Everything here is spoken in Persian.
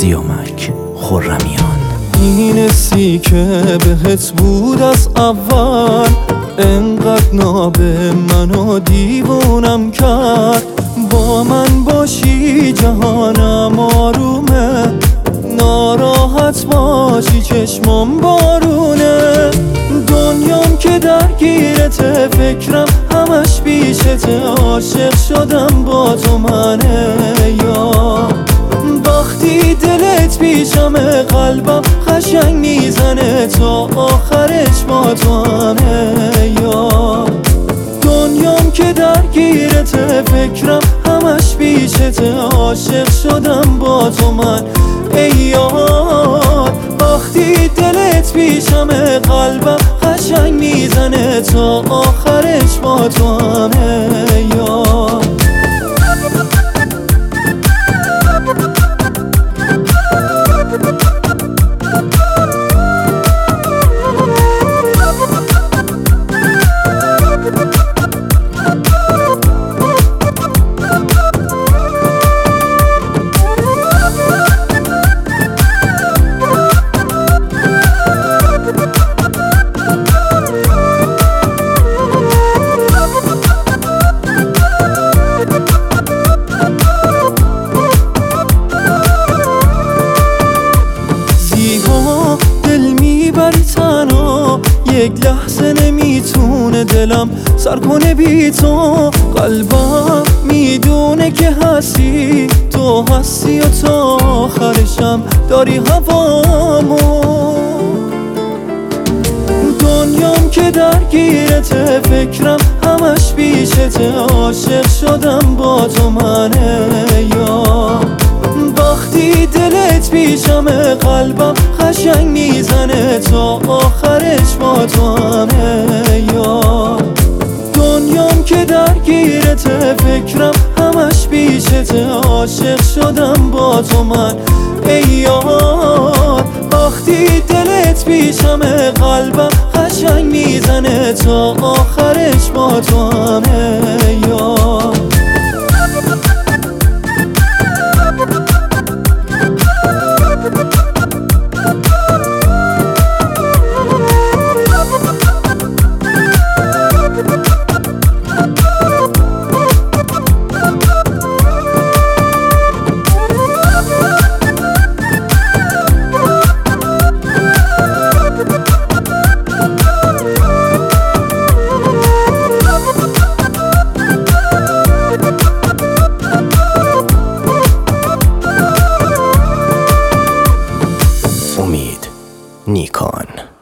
سیامک خرمیان. این حسی که بهت بود از اول انقدر نابه منو دیوونم کرد. با من باشی جهانم آرومه، ناراحت باشی چشمام بارونه. دنیام که درگیرته، فکرم همش پیشته، عاشق شدم با تو منه یا وقتی دلت پیشمه، قلبم قشنگ میزنه تا آخرش با تو همه یا دنیام که درگیرته، فکرم همش پیشته، عاشق شدم با تو من ای یاد. وقتی دلت پیشمه، قلبم قشنگ میزنه تا آخرش با تو همه یاد. یک لحظه نمیتونه دلم سر کنه بی تو، قلبم میدونه که هستی، تو هستی و تا آخرشم داری هوامو. دنیام که درگیرته، فکرم همش پیشته، عاشق شدم با تو منه یا وقتی دلت پیشمه، قلبم قشنگ میزنه تا آخرش با تو همه یا دنیام که درگیرته، فکرم همش پیشته، عاشق شدم با تو من ای یاد. وقتی دلت پیشمه، قلبم قشنگ میزنه تا آخرش با تو همه یا امید نیکان.